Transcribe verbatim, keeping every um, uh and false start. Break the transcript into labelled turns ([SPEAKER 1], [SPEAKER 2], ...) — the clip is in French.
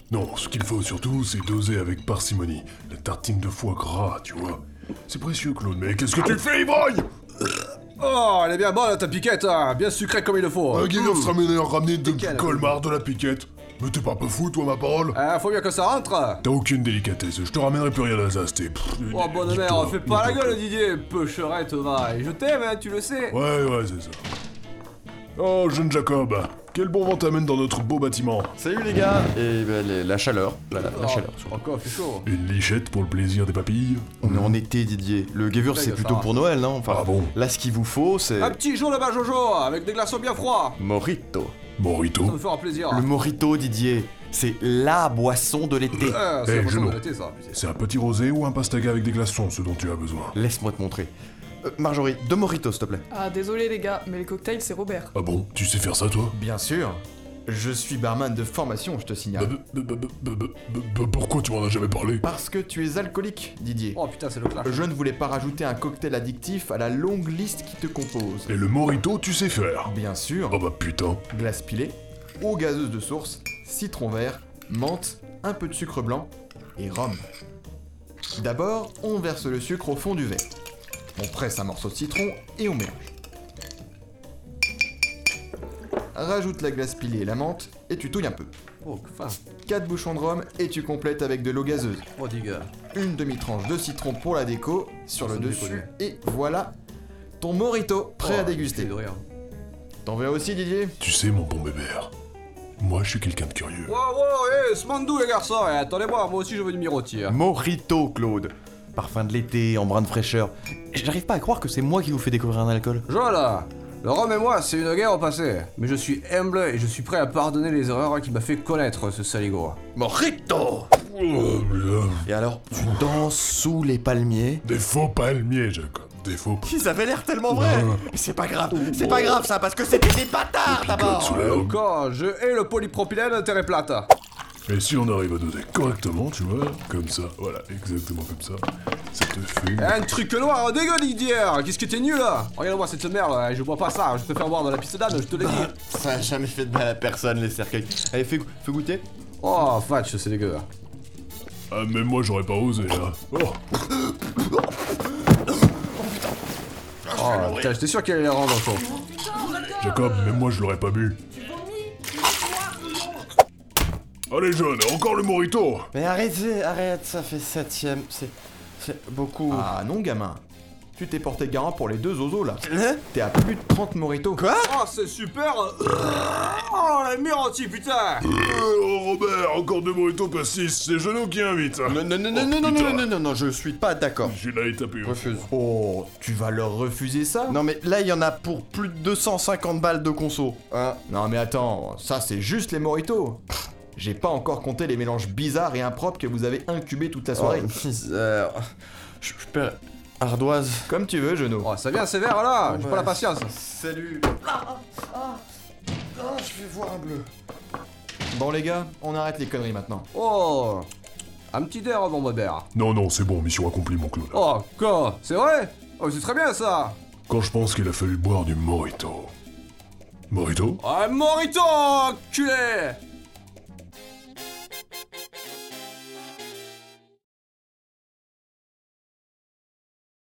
[SPEAKER 1] Non, ce qu'il faut surtout, c'est doser avec parcimonie. La tartine de foie gras, tu vois. C'est précieux, Claude, mais qu'est-ce que tu fais, ivrogne?
[SPEAKER 2] Oh, elle est bien bonne ta piquette, hein. Bien sucrée comme il le faut.
[SPEAKER 1] Un Guinness
[SPEAKER 2] Mmh.
[SPEAKER 1] sera mené à ramener de
[SPEAKER 2] Nickel.
[SPEAKER 1] colmar de la piquette. Mais t'es pas peu fou, toi, ma parole?
[SPEAKER 2] Euh, faut bien que ça rentre.
[SPEAKER 1] T'as aucune délicatesse, je te ramènerai plus rien d'Alsace, t'es...
[SPEAKER 2] Oh, bonne mère, fais pas la gueule, Didier. Peucherette, va. Et je t'aime, hein, tu le sais.
[SPEAKER 1] Ouais, ouais, c'est ça. Oh, jeune Jacob, quel bon vent t'amène dans notre beau bâtiment.
[SPEAKER 3] Salut les gars. Et ben, les- la chaleur, la, la
[SPEAKER 2] Oh,
[SPEAKER 3] chaleur. surtout.
[SPEAKER 2] encore, fait chaud.
[SPEAKER 1] Une lichette pour le plaisir des papilles?
[SPEAKER 3] On est en été, Didier. Le Gewürz,
[SPEAKER 2] Ouais,
[SPEAKER 3] c'est
[SPEAKER 2] ça
[SPEAKER 3] plutôt
[SPEAKER 2] va.
[SPEAKER 3] pour Noël, non? Enfin,
[SPEAKER 1] Ah bon?
[SPEAKER 3] là, ce qu'il vous faut, c'est...
[SPEAKER 2] Un petit jour là-bas, Jojo, avec des glaçons bien froids.
[SPEAKER 3] Mojito.
[SPEAKER 1] Morito?
[SPEAKER 2] Ça me fera plaisir.
[SPEAKER 3] Le mojito, Didier, c'est la boisson de l'été.
[SPEAKER 2] Euh,
[SPEAKER 1] Eh,
[SPEAKER 2] c'est la façon
[SPEAKER 1] genou.
[SPEAKER 2] de l'été, ça. putain.
[SPEAKER 1] C'est un petit rosé ou un pastaga avec des glaçons, ce dont tu as besoin?
[SPEAKER 3] Laisse-moi te montrer. Euh, Marjorie, deux mojitos, s'il te plaît.
[SPEAKER 4] Ah, désolé les gars, mais les cocktails c'est Robert.
[SPEAKER 1] Ah bon? Tu sais faire ça, toi?
[SPEAKER 5] Bien sûr. Je suis barman de formation, je te
[SPEAKER 1] Bah,
[SPEAKER 5] signale.
[SPEAKER 1] bah, bah, bah, bah, bah, bah, bah, pourquoi tu m'en as jamais parlé?
[SPEAKER 5] Parce que tu es alcoolique, Didier.
[SPEAKER 2] Oh putain, c'est le clash.
[SPEAKER 5] Je ne voulais pas rajouter un cocktail addictif à la longue liste qui te compose.
[SPEAKER 1] Et le morito, tu sais faire?
[SPEAKER 5] Bien sûr,
[SPEAKER 1] Oh bah putain.
[SPEAKER 5] glace pilée, eau gazeuse de source, citron vert, menthe, un peu de sucre blanc et rhum. D'abord, on verse le sucre au fond du verre. On presse un morceau de citron et on mélange. Rajoute la glace pilée et la menthe et tu touilles un peu.
[SPEAKER 2] Oh, que fin.
[SPEAKER 5] quatre bouchons de rhum et tu complètes avec de l'eau gazeuse.
[SPEAKER 2] Oh, digue.
[SPEAKER 5] Une demi-tranche de citron pour la déco sur le
[SPEAKER 2] Sans
[SPEAKER 5] dessus
[SPEAKER 2] déconner.
[SPEAKER 5] et voilà ton morito prêt
[SPEAKER 2] Oh,
[SPEAKER 5] à déguster.
[SPEAKER 2] c'est de rire.
[SPEAKER 5] T'en veux aussi, Didier?
[SPEAKER 1] Tu sais, mon bon bébert, moi je suis quelqu'un de curieux.
[SPEAKER 2] Wow, wow, hé, ce mandou, les garçons. Eh, attendez-moi, moi aussi je veux du mirotier.
[SPEAKER 3] Mojito, Claude. Parfum de l'été, embrun de fraîcheur. J'arrive pas à croire que c'est moi qui vous fais découvrir un alcool.
[SPEAKER 2] Jola, le rhum et moi, c'est une guerre au passé. Mais je suis humble et je suis prêt à pardonner les erreurs qu'il m'a fait connaître, ce saligo.
[SPEAKER 3] Mojito.
[SPEAKER 1] Oh, là.
[SPEAKER 3] Et alors, tu danses sous les palmiers.
[SPEAKER 1] Des faux palmiers, Jacob. Des faux palmiers.
[SPEAKER 3] Ils avaient l'air tellement vrai.
[SPEAKER 1] Ouais.
[SPEAKER 3] Mais c'est pas grave, c'est pas grave ça, parce que c'était des bâtards d'abord.
[SPEAKER 1] sous la langue.
[SPEAKER 2] Encore, je hais le polypropylène terre plate.
[SPEAKER 1] Et si on arrive à doser correctement, tu vois, comme ça, voilà, exactement comme ça, ça te fait une...
[SPEAKER 2] Un truc noir dégueu, Didier. Qu'est-ce que t'es nul là? Regarde-moi cette merde, là, je bois pas ça, je te fais boire dans la piste d'âne, je te l'ai dit.
[SPEAKER 3] Ça a jamais fait de mal à personne les cercueils. Allez, fais, fais goûter.
[SPEAKER 2] Oh, fatch, c'est dégueu.
[SPEAKER 1] Ah, même moi j'aurais pas osé, là. Oh,
[SPEAKER 2] Oh, putain, j'étais sûr qu'elle allait les rendre chaud.
[SPEAKER 1] Jacob, même moi je l'aurais pas bu. Allez, jeune, encore le morito.
[SPEAKER 3] Mais arrêtez, arrête, ça fait septième, c'est... c'est beaucoup.
[SPEAKER 5] Ah non, gamin. Tu t'es porté garant pour les deux zozos là.
[SPEAKER 3] Hein?
[SPEAKER 5] T'es à plus de trente moritos.
[SPEAKER 3] Quoi?
[SPEAKER 2] Oh, c'est super. Oh, la mirotis, putain.
[SPEAKER 1] Oh, Robert, encore deux moritos pas six, c'est Genou qui invite.
[SPEAKER 3] Non, non, non,
[SPEAKER 1] Oh,
[SPEAKER 3] non, non, non,
[SPEAKER 1] putain.
[SPEAKER 3] non, non, non, non, je suis pas d'accord.
[SPEAKER 1] J'ai là étapé.
[SPEAKER 3] Refuse.
[SPEAKER 5] Oh, tu vas leur refuser ça?
[SPEAKER 3] Non mais là il y en a pour plus de deux cent cinquante balles de conso. Hein?
[SPEAKER 5] Non mais attends, ça c'est juste les moritos. J'ai pas encore compté les mélanges bizarres et impropres que vous avez incubés toute la soirée.
[SPEAKER 3] Oh, misère. Je, je perds... Ardoise.
[SPEAKER 5] Comme tu veux, Genou.
[SPEAKER 2] Oh, ça vient sévère là, j'ai
[SPEAKER 3] Ouais.
[SPEAKER 2] pas la patience.
[SPEAKER 3] Salut. Ah, ah, ah, je vais voir un bleu.
[SPEAKER 5] Bon les gars, on arrête les conneries maintenant.
[SPEAKER 2] Oh, un petit air, mon Robert.
[SPEAKER 1] Non, non, c'est bon, mission accomplie, mon Claude.
[SPEAKER 2] Oh, quoi? C'est vrai? Oh, c'est très bien ça.
[SPEAKER 1] Quand je pense qu'il a fallu boire du morito. Morito?
[SPEAKER 2] Oh, un morito, enculé.